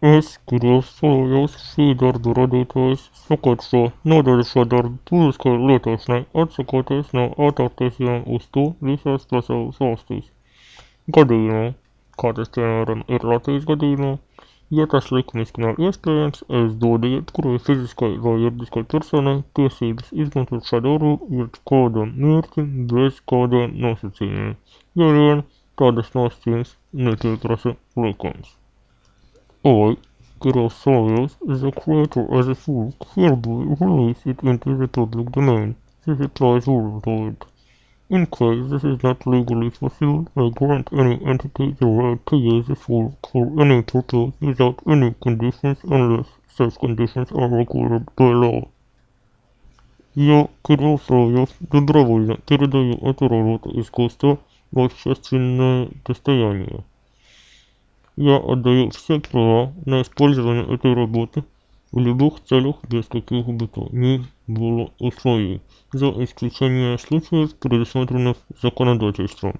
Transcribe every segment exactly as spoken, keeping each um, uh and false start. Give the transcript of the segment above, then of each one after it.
Es Kirillsovas šī darba radītājs sakārto nodaļas publiskai lietošanai, atsakoties no autortiesībām uz to visās pasaules valstīs. Gadījumā, kā tas piemēram ir Latvijas gadījumā, ja tas likumiski nav iespējams, es dodu jebkurai fiziskai vai juridiskai personai tiesības izmantot šo darbu jebkādam mērķim bez kādiem nosacījumiem, ja vien tādas nosacījums nepieprasa likums. I, Kirillsovas, is a creator as a full, hereby release it into the public domain. This applies worldwide. In case this is not legally fulfilled, I grant any entity the right to use the full for any purpose without any conditions unless such conditions are required by law. Я, Кирилл Соловьев, добровольно передаю эту работу искусства в общественное достояние. Я отдаю все права на использование этой работы в любых целях без каких бы то ни было условий, за исключением случаев, предусмотренных законодательством.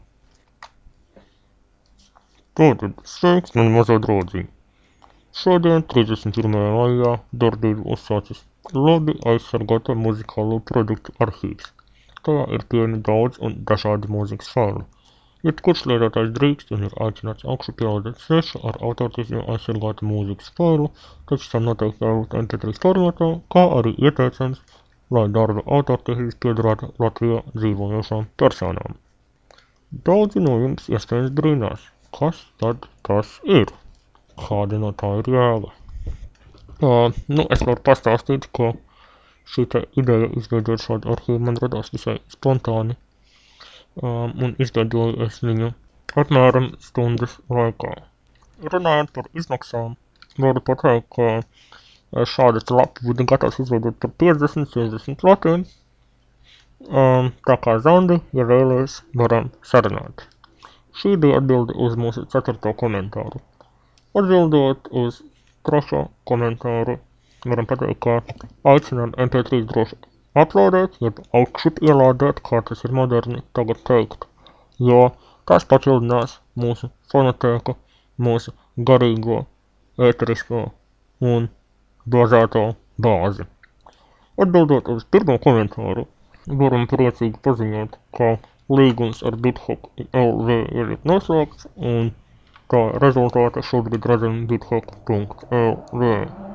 Tātad sveiks, mani mazie draudziņi! Šodien, trīsdesmit pirmajā maijā, darbību uzsācis labi aizsargāta muzikālo produktu arhīvs. Tajā ir pieejami daudz un dažādi mūzikas faili. Jebkurš lietotājs drīkst un ir aicināts augšu pielādēt svešu ar autortiesībām aizsargātu mūzikas failu, taču tam noteikti jābūt em pe trīs formātā, kā arī ieteicams, lai darba autortiesības piederētu Latvijā dzīvojošām personām. Daudzi no jums iespējams brīnās, kas tad tas ir? Kāda no tā ir jēga? Uh, nu, es varu pastāstīt, ka šī te ideja izveidot šādu arhīvu man radās visai spontāni. Um, un izveidoju es viņu apmēram stundas laikā. Runājot par izmaksām, varu pateikt, ka šāda lapa būtu gatavs izveidot par piecdesmit līdz sešdesmit latiem. Um, tā kā Zandi, ja vēlies, varam sarunāt. Šī bija atbilde uz mūsu ceturto komentāru. Atbildot uz trešo komentāru, varam pateikt, ka aicinām em pe trīs droši uploadēt, jeb augšup ielādēt, kā tas ir moderni tagad teikt, jo tas papildinās mūsu fonotēku, mūsu garīgo, ēterisko un bāzēto bāzi. Atbildot uz pirmo komentāru, varam priecīgi paziņot, ka līgums ar BitHop el ve ir noslēgts, un tā rezultāta šobrīd redzam bithop punkt el ve.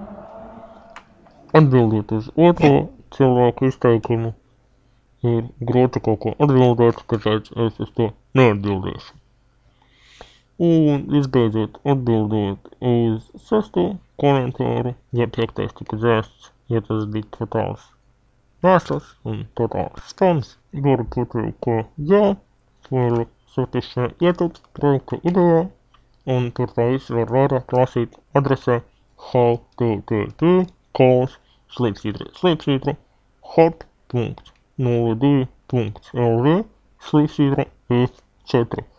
Atbildot uz otro cilvēku izteikumu, ir grūti kaut ko atbildēt, tāpēc es uz to neatbildēšu. Un, visbeidzot, atbildot uz sesto komentāru, ja piektais tika dzēsts, ja tas bija totāls mēsls un totāls spams, varu pateikt, ka jā, varu satisšai ietilpst projekta idejā, un tur tā viss var vairāk lasīt adresē h t t p kols slīpsvītra slīpsvītra hot punkt nulle divi punkt el ve slīpsvītra f četri.